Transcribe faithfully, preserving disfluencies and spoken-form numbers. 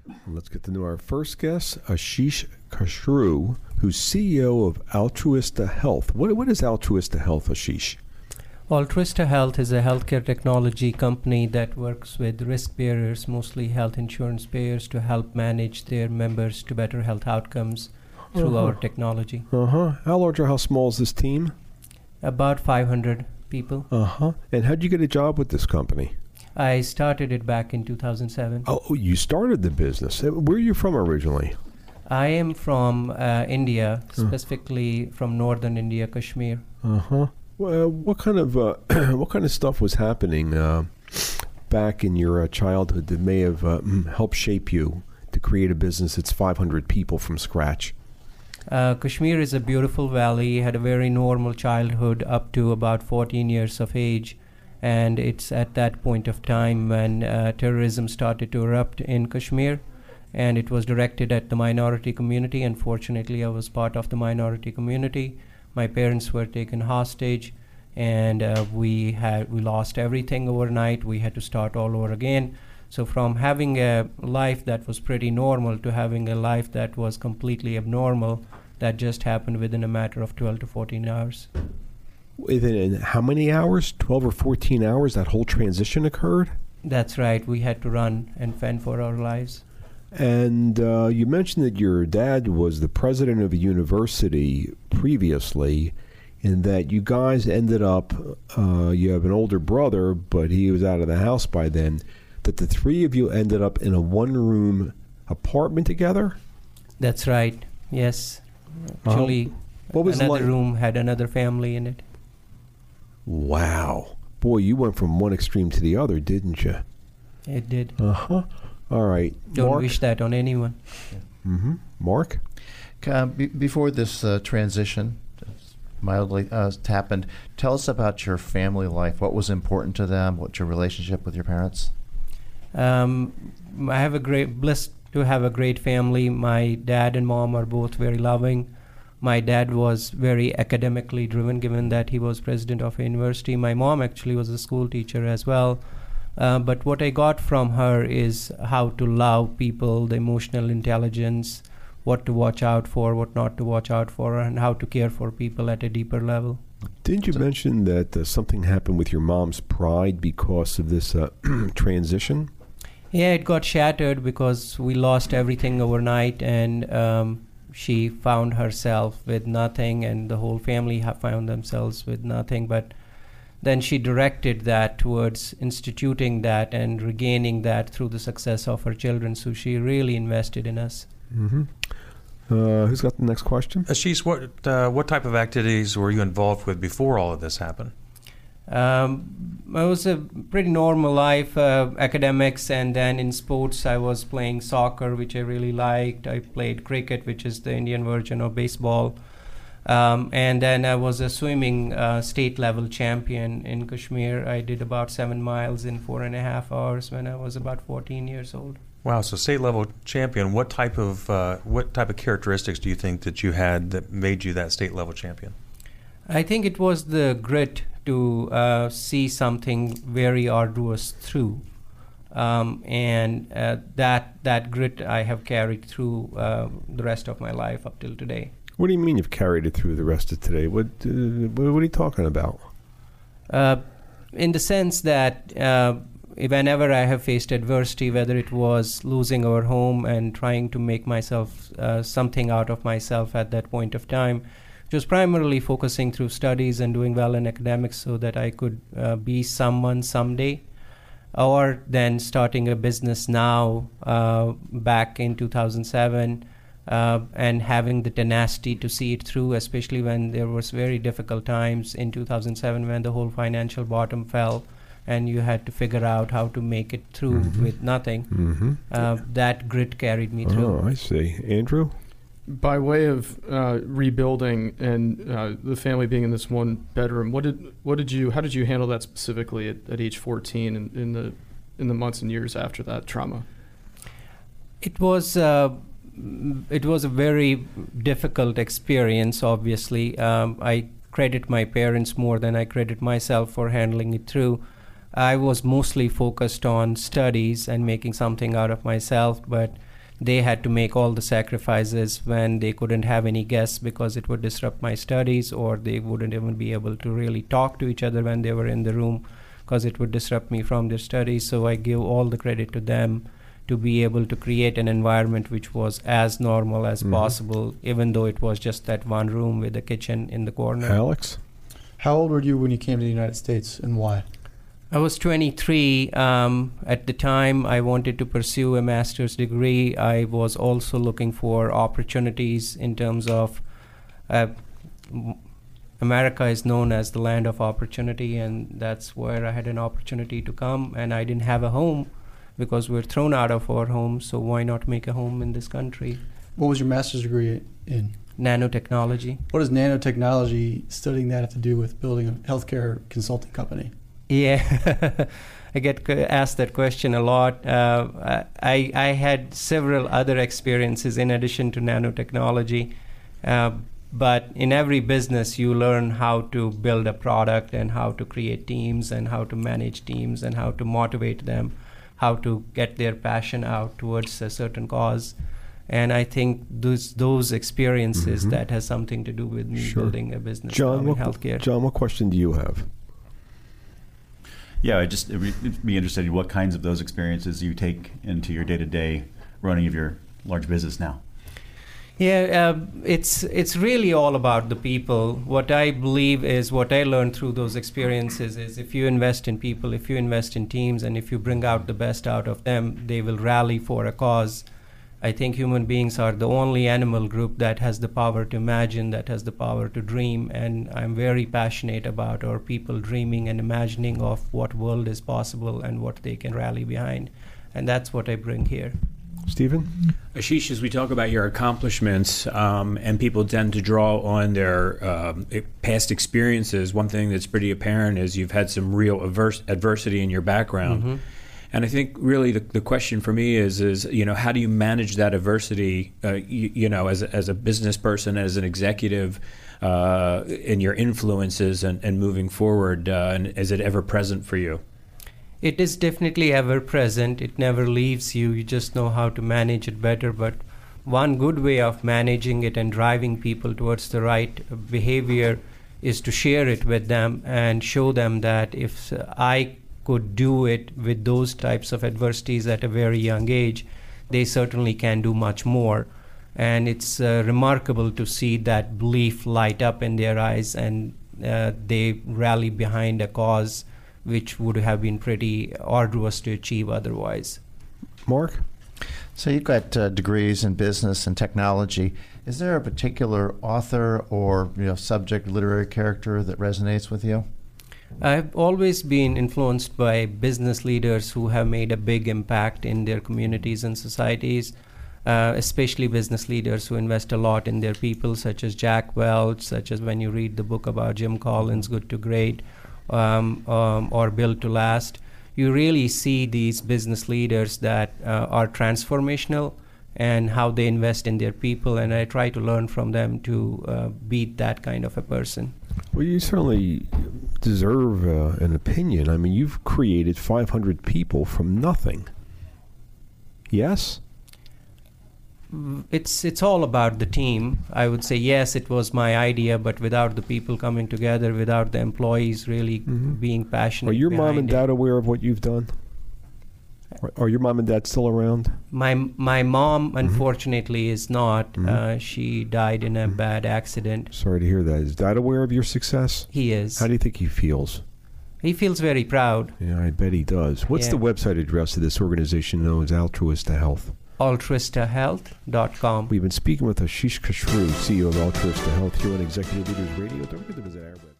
Let's get to know our first guest, Ashish Khosru, who's C E O of Altruista Health. What, what is Altruista Health, Ashish? Altruista Health is a healthcare technology company that works with risk bearers, mostly health insurance payers, to help manage their members to better health outcomes through uh-huh. our technology. Uh-huh. How large or how small is this team? About five hundred people. Uh-huh. And how did you get a job with this company? I started it back in two thousand seven. Oh, you started the business. Where are you from originally? I am from uh, India, specifically uh. from northern India, Kashmir. Uh-huh. Well, what kind of uh, what kind of stuff was happening uh, back in your uh, childhood that may have uh, helped shape you to create a business that's five hundred people from scratch? Uh, Kashmir is a beautiful valley. Had a very normal childhood up to about fourteen years of age, and it's at that point of time when uh, terrorism started to erupt in Kashmir, and it was directed at the minority community. Unfortunately, I was part of the minority community. My parents were taken hostage, and uh, we had we lost everything overnight. We had to start all over again. So from having a life that was pretty normal to having a life that was completely abnormal, that just happened within a matter of twelve to fourteen hours. Within how many hours? twelve or fourteen hours, that whole transition occurred? That's right. We had to run and fend for our lives. And uh, you mentioned that your dad was the president of a university previously, and that you guys ended up, uh, you have an older brother, but he was out of the house by then, that the three of you ended up in a one-room apartment together? That's right, yes. Actually, uh-huh. What was another like? room had another family in it. Wow. Boy, you went from one extreme to the other, didn't you? It did. Uh-huh. All right. Don't Mark? wish that on anyone. Mm-hmm. Mark? Uh, be- before this uh, transition mildly uh, happened, tell us about your family life. What was important to them? What's your relationship with your parents? Um, I have a great, blessed to have a great family. My dad and mom are both very loving. My dad was very academically driven, given that he was president of a university. My mom actually was a school teacher as well. Uh, but what I got from her is how to love people, the emotional intelligence, what to watch out for, what not to watch out for, and how to care for people at a deeper level. Didn't you so, mention that uh, something happened with your mom's pride because of this uh, transition? Yeah, it got shattered because we lost everything overnight, and um, she found herself with nothing, and the whole family ha- found themselves with nothing. But then she directed that towards instituting that and regaining that through the success of her children. So she really invested in us. Mm-hmm. Uh, who's got the next question? Ashish, what uh, what type of activities were you involved with before all of this happened? Um, it was a pretty normal life, uh, academics, and then in sports I was playing soccer, which I really liked. I played cricket, which is the Indian version of baseball. Um, and then I was a swimming uh, state level champion in Kashmir. I did about seven miles in four and a half hours when I was about fourteen years old. Wow! So state level champion. What type of uh, what type of characteristics do you think that you had that made you that state level champion? I think it was the grit to uh, see something very arduous through, um, and uh, that that grit I have carried through uh, the rest of my life up till today. What do you mean you've carried it through the rest of today? What uh, what are you talking about? Uh, in the sense that uh, whenever I have faced adversity, whether it was losing our home and trying to make myself uh, something out of myself at that point of time, it was primarily focusing through studies and doing well in academics so that I could uh, be someone someday, or then starting a business now uh, back in two thousand seven. Uh, and having the tenacity to see it through, especially when there was very difficult times in two thousand seven when the whole financial bottom fell and you had to figure out how to make it through mm-hmm. with nothing. Mm-hmm. Uh, that grit carried me through. Oh, I see. Andrew? By way of uh, rebuilding and uh, the family being in this one bedroom, what did what did you how did you handle that specifically at, at age fourteen and in the in the months and years after that trauma? It was uh, It was a very difficult experience, obviously. Um, I credit my parents more than I credit myself for handling it through. I was mostly focused on studies and making something out of myself, but they had to make all the sacrifices when they couldn't have any guests because it would disrupt my studies, or they wouldn't even be able to really talk to each other when they were in the room because it would disrupt me from their studies. So I give all the credit to them to be able to create an environment which was as normal as mm-hmm. possible, even though it was just that one room with a kitchen in the corner. Alex? How old were you when you came to the United States, and why? I was twenty-three. Um, at the time, I wanted to pursue a master's degree. I was also looking for opportunities in terms of uh, America is known as the land of opportunity, and that's where I had an opportunity to come. And I didn't have a home because we were thrown out of our home, so why not make a home in this country? What was your master's degree in? Nanotechnology. What does nanotechnology, studying that, have to do with building a healthcare consulting company? Yeah, I get asked that question a lot. Uh, I, I had several other experiences in addition to nanotechnology, uh, but in every business you learn how to build a product and how to create teams and how to manage teams and how to motivate them, how to get their passion out towards a certain cause. And I think those those experiences, mm-hmm. that has something to do with me sure. building a business John, in what, healthcare. John, what question do you have? Yeah, I just it'd be interested in what kinds of those experiences you take into your day-to-day running of your large business now. Yeah, uh, it's it's really all about the people. What I believe is what I learned through those experiences is if you invest in people, if you invest in teams, and if you bring out the best out of them, they will rally for a cause. I think human beings are the only animal group that has the power to imagine, that has the power to dream, and I'm very passionate about our people dreaming and imagining of what world is possible and what they can rally behind, and that's what I bring here. Stephen? Ashish, as we talk about your accomplishments, um, and people tend to draw on their um, past experiences, one thing that's pretty apparent is you've had some real adverse, adversity in your background. Mm-hmm. And I think really the, the question for me is, is you know, how do you manage that adversity, uh, you, you know, as a, as a business person, as an executive, uh, in your influences and, and moving forward, uh, and is it ever present for you? It is definitely ever present. It never leaves you. You just know how to manage it better. But one good way of managing it and driving people towards the right behavior is to share it with them and show them that if I could do it with those types of adversities at a very young age, they certainly can do much more. And it's uh, remarkable to see that belief light up in their eyes, and uh, they rally behind a cause which would have been pretty arduous to achieve otherwise. Mark? So you've got uh, degrees in business and technology. Is there a particular author or you know subject, literary character that resonates with you? I've always been influenced by business leaders who have made a big impact in their communities and societies, uh, especially business leaders who invest a lot in their people, such as Jack Welch, such as when you read the book about Jim Collins, Good to Great, um, um, or Built to Last. You really see these business leaders that uh, are transformational and how they invest in their people, and I try to learn from them to uh, be that kind of a person. Well, you certainly deserve uh, an opinion. I mean, you've created five hundred people from nothing. Yes? It's it's all about the team. I would say, yes, it was my idea, but without the people coming together, without the employees really mm-hmm. being passionate. Are your mom and behind dad it. aware of what you've done? Are your mom and dad still around? My my mom, mm-hmm. unfortunately, is not. Mm-hmm. Uh, she died in a mm-hmm. bad accident. Sorry to hear that. Is Dad aware of your success? He is. How do you think he feels? He feels very proud. Yeah, I bet he does. What's yeah. the website address of this organization known as Altruista Health? altruista health dot com. We've been speaking with Ashish Kashru, C E O of Altruista Health, here on Executive Leaders Radio. Don't forget to visit our website.